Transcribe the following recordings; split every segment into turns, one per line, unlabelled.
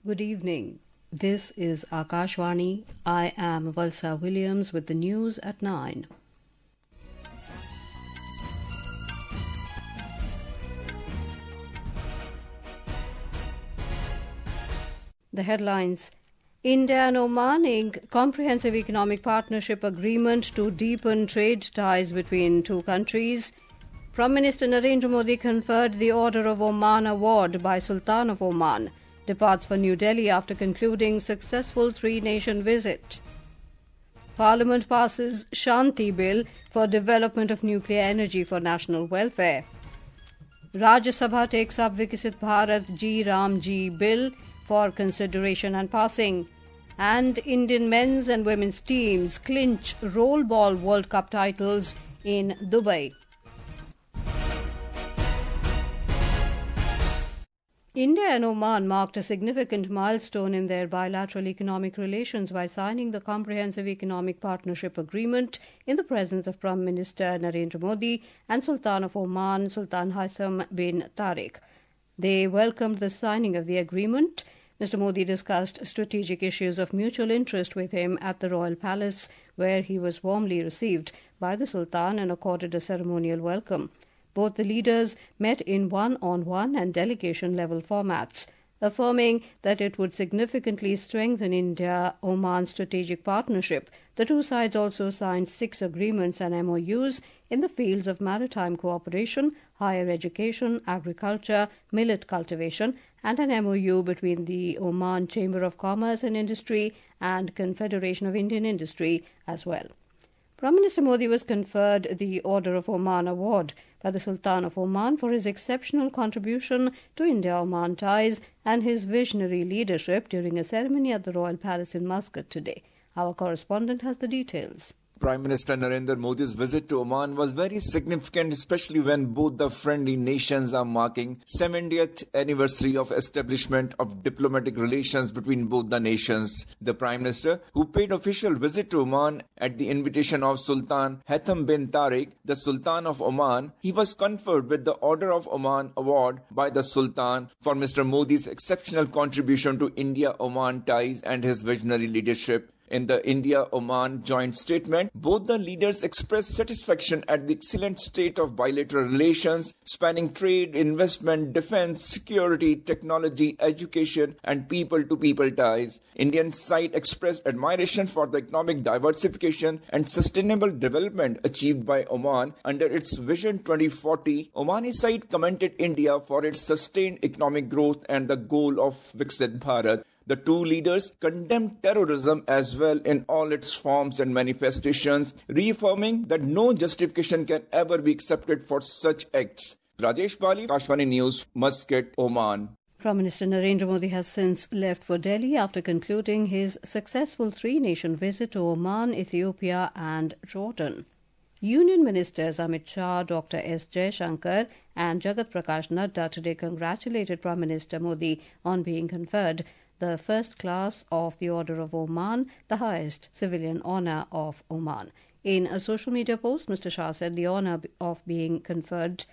Good evening. This is Akashvani. I am Valsa Williams with the news at 9. The headlines: India and Oman ink comprehensive economic partnership agreement to deepen trade ties between two countries. Prime Minister Narendra Modi conferred the Order of Oman Award by Sultan of Oman. Departs for New Delhi after concluding successful three-nation visit. Parliament passes Shanti Bill for development of nuclear energy for national welfare. Rajya Sabha takes up Viksit Bharat Ji Ram Ji Bill for consideration and passing. And Indian men's and women's teams clinch Rollball World Cup titles in Dubai. India and Oman marked a significant milestone in their bilateral economic relations by signing the Comprehensive Economic Partnership Agreement in the presence of Prime Minister Narendra Modi and Sultan of Oman, Sultan Haitham bin Tariq. They welcomed the signing of the agreement. Mr. Modi discussed strategic issues of mutual interest with him at the Royal Palace, where he was warmly received by the Sultan and accorded a ceremonial welcome. Both the leaders met in one-on-one and delegation-level formats, affirming that it would significantly strengthen India-Oman strategic partnership. The two sides also signed 6 agreements and MOUs in the fields of maritime cooperation, higher education, agriculture, millet cultivation, and an MOU between the Oman Chamber of Commerce and Industry and Confederation of Indian Industry as well. Prime Minister Modi was conferred the Order of Oman Award by the Sultan of Oman for his exceptional contribution to India-Oman ties and his visionary leadership during a ceremony at the Royal Palace in Muscat today. Our correspondent has the details.
Prime Minister Narendra Modi's visit to Oman was very significant, especially when both the friendly nations are marking 70th anniversary of establishment of diplomatic relations between both the nations. The Prime Minister, who paid official visit to Oman at the invitation of Sultan Haitham bin Tariq, the Sultan of Oman, he was conferred with the Order of Oman Award by the Sultan for Mr. Modi's exceptional contribution to India-Oman ties and his visionary leadership. In the India-Oman joint statement, both the leaders expressed satisfaction at the excellent state of bilateral relations spanning trade, investment, defense, security, technology, education, and people-to-people ties. Indian side expressed admiration for the economic diversification and sustainable development achieved by Oman under its Vision 2040. Omani side commended India for its sustained economic growth and the goal of Viksit Bharat. The two leaders condemned terrorism as well in all its forms and manifestations, reaffirming that no justification can ever be accepted for such acts. Rajesh Bali, Akashvani News, Muscat, Oman.
Prime Minister Narendra Modi has since left for Delhi after concluding his successful three-nation visit to Oman, Ethiopia and Jordan. Union Ministers Amit Shah, Dr. S. Jaishankar and Jagat Prakash Nadda today congratulated Prime Minister Modi on being conferred the first class of the Order of Oman, the highest civilian honour of Oman. In a social media post, Mr. Shah said the honour being conferred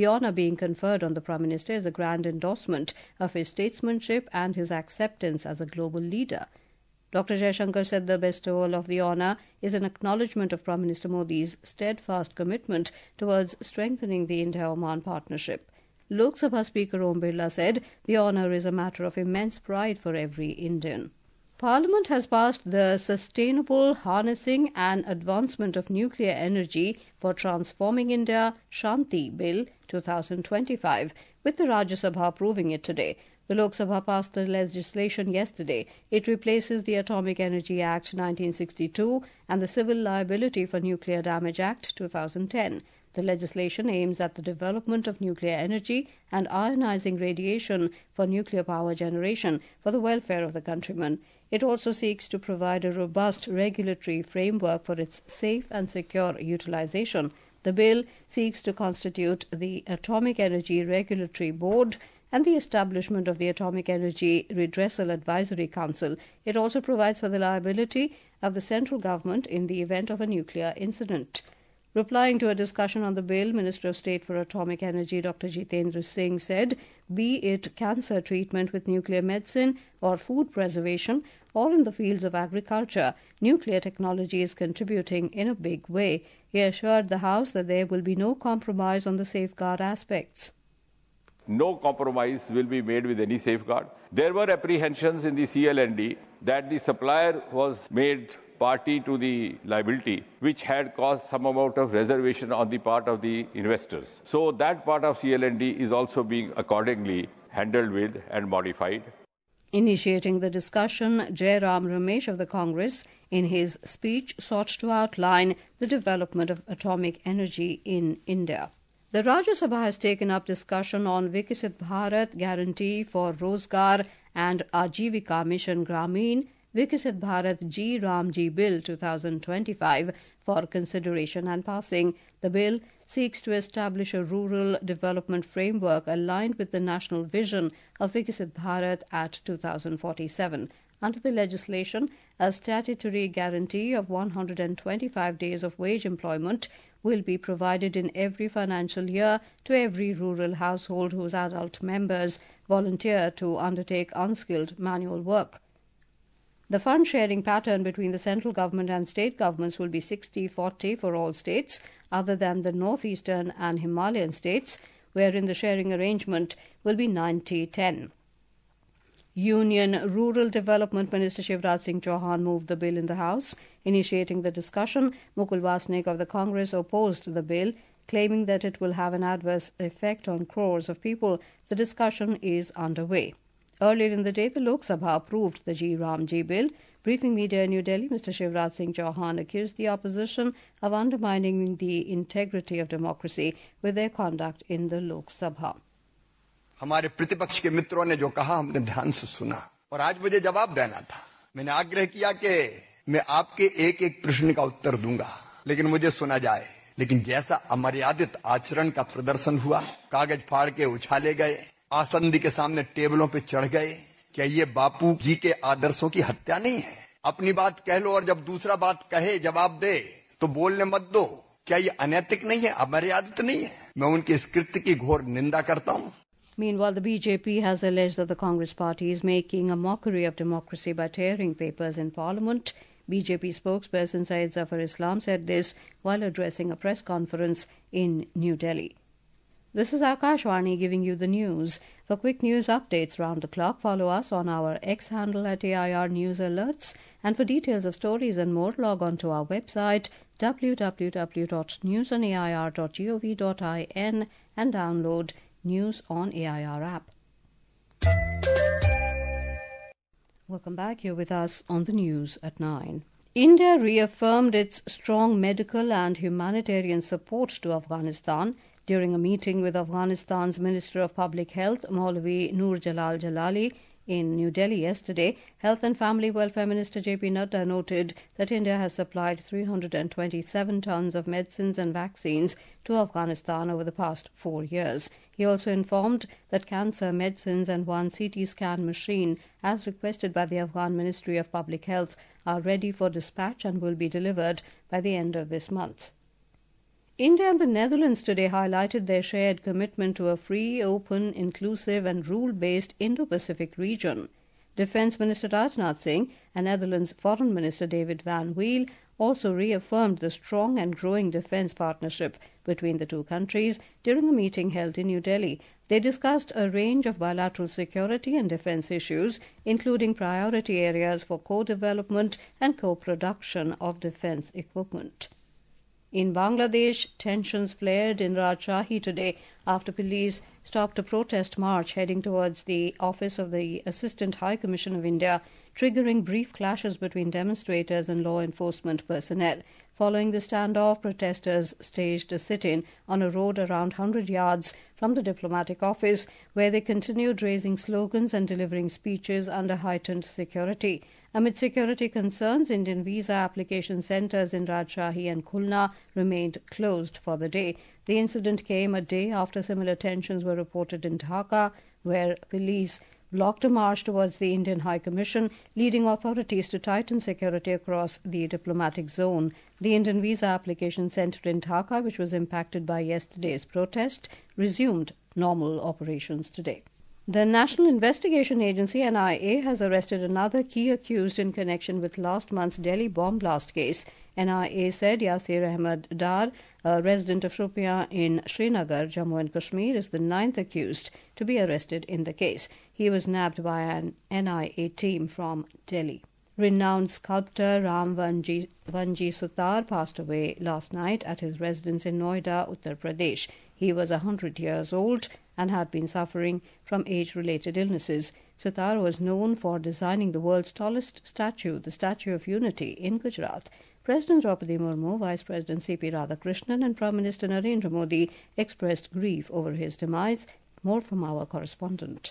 on the Prime Minister is a grand endorsement of his statesmanship and his acceptance as a global leader. Dr. Jaishankar said the bestowal of the honour is an acknowledgement of Prime Minister Modi's steadfast commitment towards strengthening the India-Oman partnership. Lok Sabha Speaker Om Birla said the honour is a matter of immense pride for every Indian. Parliament has passed the Sustainable Harnessing and Advancement of Nuclear Energy for Transforming India Shanti Bill 2025, with the Rajya Sabha approving it today. The Lok Sabha passed the legislation yesterday. It replaces the Atomic Energy Act 1962 and the Civil Liability for Nuclear Damage Act 2010. The legislation aims at the development of nuclear energy and ionizing radiation for nuclear power generation for the welfare of the countrymen. It also seeks to provide a robust regulatory framework for its safe and secure utilization. The bill seeks to constitute the Atomic Energy Regulatory Board and the establishment of the Atomic Energy Redressal Advisory Council. It also provides for the liability of the central government in the event of a nuclear incident. Replying to a discussion on the bill, Minister of State for Atomic Energy Dr. Jitendra Singh said, be it cancer treatment with nuclear medicine or food preservation or in the fields of agriculture, nuclear technology is contributing in a big way. He assured the House that there will be no compromise on the safeguard aspects.
No compromise will be made with any safeguard. There were apprehensions in the CLND that the supplier was made party to the liability, which had caused some amount of reservation on the part of the investors. So that part of CLND is also being accordingly handled with and modified.
Initiating the discussion, Jairam Ramesh of the Congress, in his speech, sought to outline the development of atomic energy in India. The Rajya Sabha has taken up discussion on Viksit Bharat Guarantee for Rozgar and Ajivika Mission Grameen, Viksit Bharat Ji Ramji Bill 2025 for consideration and passing. The bill seeks to establish a rural development framework aligned with the national vision of Viksit Bharat at 2047. Under the legislation, a statutory guarantee of 125 days of wage employment will be provided in every financial year to every rural household whose adult members volunteer to undertake unskilled manual work. The fund sharing pattern between the central government and state governments will be 60-40 for all states other than the northeastern and Himalayan states, wherein the sharing arrangement will be 90-10. Union Rural Development Minister Shivraj Singh Chauhan moved the bill in the House. Initiating the discussion, Mukul Vasnik of the Congress opposed the bill, claiming that it will have an adverse effect on crores of people. The discussion is underway. Earlier in the day, the Lok Sabha approved the Ji Ramji bill. Briefing media in New Delhi, Mr. Shivraj Singh Chauhan accused the opposition of undermining the integrity of democracy with their conduct in the Lok Sabha.
हमारे प्रतिपक्ष के मित्रों ने जो कहा हमने ध्यान से सुना और आज मुझे जवाब देना था। मैंने आग्रह किया कि मैं आपके एक एक प्रश्न का उत्तर दूंगा, लेकिन मुझे सुना जाए। लेकिन जैसा अमर्यादित आचरण का प्रदर्शन हुआ, कागज फाड़ के उछाले गए, आसंदी के सामने टेबलों पे चढ़ गए, क्या ये बापू जी के आदर्शों की हत्या नहीं है? अपनी बात कह लो और जब दूसरा बात कहे जवाब दे तो बोलने मत दो। क्या ये अनैतिक नहीं है, अमर्यादित नहीं है? मैं उनके इस कृत्य की घोर निंदा करता हूँ।
Meanwhile, the BJP has alleged that the Congress party is making a mockery of democracy by tearing papers in Parliament. BJP spokesperson Syed Zafar Islam said this while addressing a press conference in New Delhi. This is Akashwani giving you the news. For quick news updates round the clock, follow us on our X handle at AIR News Alerts. And for details of stories and more, log on to our website www.newsonair.gov.in and download News on AIR app. Welcome back. You're with us on the news at 9. India reaffirmed its strong medical and humanitarian support to Afghanistan during a meeting with Afghanistan's Minister of Public Health, Maulvi Noor Jalal Jalali, in New Delhi yesterday. Health and Family Welfare Minister J.P. Nadda noted that India has supplied 327 tons of medicines and vaccines to Afghanistan over the past 4 years. He also informed that cancer medicines and one CT scan machine, as requested by the Afghan Ministry of Public Health, are ready for dispatch and will be delivered by the end of this month. India and the Netherlands today highlighted their shared commitment to a free, open, inclusive and rule-based Indo-Pacific region. Defence Minister Rajnath Singh and Netherlands Foreign Minister David Van Wiel also reaffirmed the strong and growing defence partnership between the two countries during a meeting held in New Delhi. They discussed a range of bilateral security and defence issues, including priority areas for co-development and co-production of defence equipment. In Bangladesh, tensions flared in Rajshahi today after police stopped a protest march heading towards the office of the Assistant High Commission of India, triggering brief clashes between demonstrators and law enforcement personnel. Following the standoff, protesters staged a sit-in on a road around 100 yards from the diplomatic office, where they continued raising slogans and delivering speeches under heightened security. Amid security concerns, Indian visa application centres in Rajshahi and Khulna remained closed for the day. The incident came a day after similar tensions were reported in Dhaka, where police blocked a march towards the Indian High Commission, leading authorities to tighten security across the diplomatic zone. The Indian visa application centre in Dhaka, which was impacted by yesterday's protest, resumed normal operations today. The National Investigation Agency NIA has arrested another key accused in connection with last month's Delhi bomb blast case. NIA said Yasir Ahmed Dar, a resident of Shopian in Srinagar, Jammu and Kashmir, is the ninth accused to be arrested in the case. He was nabbed by an NIA team from Delhi. Renowned sculptor Ram Vanji Sutar passed away last night at his residence in Noida, Uttar Pradesh. He was 100 years old and had been suffering from age-related illnesses. Sutar was known for designing the world's tallest statue, the Statue of Unity, in Gujarat. President Draupadi Murmu, Vice President C.P. Radhakrishnan and Prime Minister Narendra Modi expressed grief over his demise. More from our correspondent.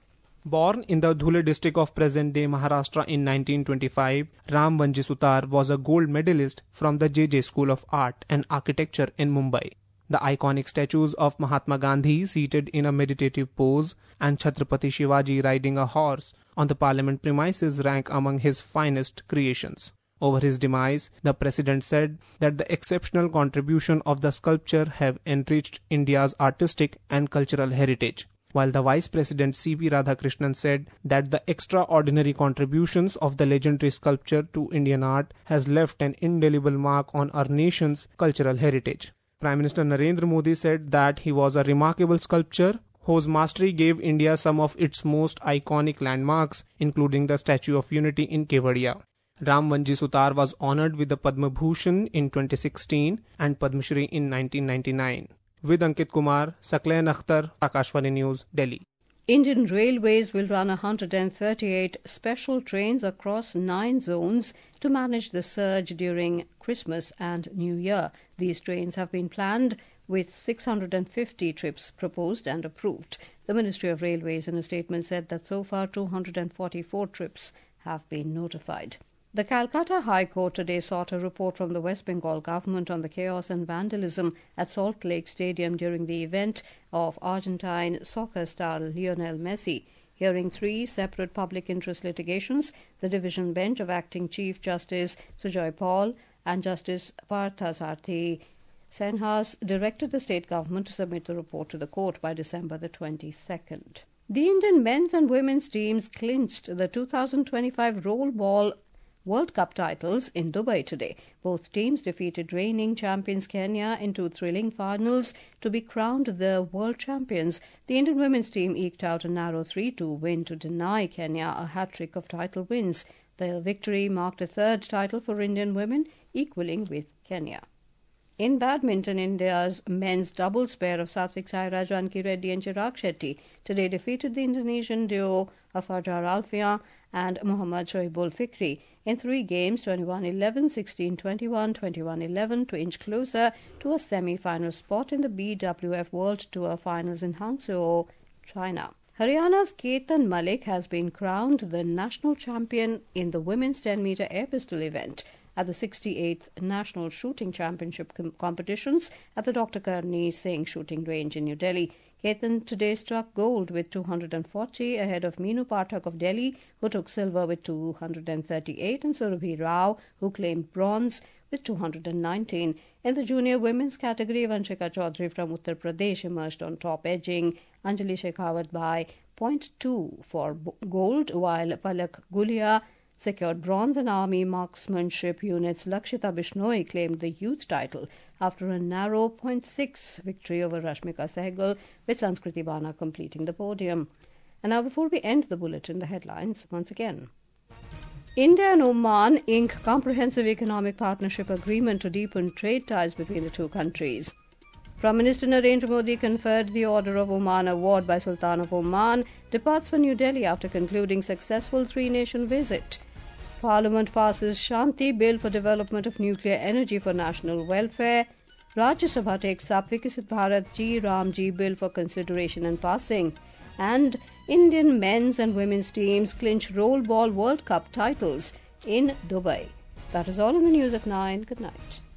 Born in the Dhule district of present-day Maharashtra in 1925, Ram Vanji Sutar was a gold medalist from the JJ School of Art and Architecture in Mumbai. The iconic statues of Mahatma Gandhi seated in a meditative pose and Chhatrapati Shivaji riding a horse on the parliament premises rank among his finest creations. Over his demise, the president said that the exceptional contribution of the sculpture have enriched India's artistic and cultural heritage, while the Vice President C.P. Radhakrishnan said that the extraordinary contributions of the legendary sculpture to Indian art has left an indelible mark on our nation's cultural heritage. Prime Minister Narendra Modi said that he was a remarkable sculptor whose mastery gave India some of its most iconic landmarks, including the Statue of Unity in Kevadia. Ram Vanji Sutar was honoured with the Padma Bhushan in 2016 and Padma Shri in 1999. With Ankit Kumar, Sakleen Akhtar, Akashvani News, Delhi.
Indian Railways will run 138 special trains across 9 zones to manage the surge during Christmas and New Year. These trains have been planned with 650 trips proposed and approved. The Ministry of Railways in a statement said that so far 244 trips have been notified. The Calcutta High Court today sought a report from the West Bengal government on the chaos and vandalism at Salt Lake Stadium during the event of Argentine soccer star Lionel Messi. Hearing 3 separate public interest litigations, the division bench of Acting Chief Justice Sujoy Paul and Justice Parthasarthi Senhas directed the state government to submit the report to the court by December the 22nd. The Indian men's and women's teams clinched the 2025 Rollball World Cup titles in Dubai today. Both teams defeated reigning champions Kenya in 2 thrilling finals to be crowned the world champions. The Indian women's team eked out a narrow 3-2 win to deny Kenya a hat-trick of title wins. The victory marked a 3rd title for Indian women, equaling with Kenya. In badminton, India's men's doubles pair of Satvik Sairaj, Ranki Reddy and Chirag Shetty today defeated the Indonesian duo of Fajar Alfian and Muhammad Shoaibul Fikri in 3 games, 21-11, 16-21, 21-11, to inch closer to a semi-final spot in the BWF World Tour Finals in Hangzhou, China. Haryana's Ketan Malik has been crowned the national champion in the women's 10-meter air pistol event at the 68th National Shooting Championship competitions at the Dr. Karni Singh Shooting Range in New Delhi. Ketan today struck gold with 240 ahead of Meenu Pathak of Delhi, who took silver with 238, and Surabhi Rao, who claimed bronze with 219. In the junior women's category, Vanshika Chaudhary from Uttar Pradesh emerged on top, edging Anjali Shekhawat by 0.2 for gold, while Palak Gulia secured bronze, and Army Marksmanship Unit's Lakshita Bishnoi claimed the youth title after a narrow 0.6 victory over Rashmika Sehgal, with Sanskriti Bana completing the podium. And now, before we end the bulletin, the headlines once again. India and Oman ink comprehensive economic partnership agreement to deepen trade ties between the two countries. Prime Minister Narendra Modi conferred the Order of Oman Award by Sultan of Oman, departs for New Delhi after concluding successful 3-nation visit. Parliament passes Shanti Bill for development of nuclear energy for national welfare. Rajya Sabha takes up Vikasit Bharat Ji Ram Ji Bill for consideration and passing. And Indian men's and women's teams clinch Rollball World Cup titles in Dubai. That is all in the news at 9. Good night.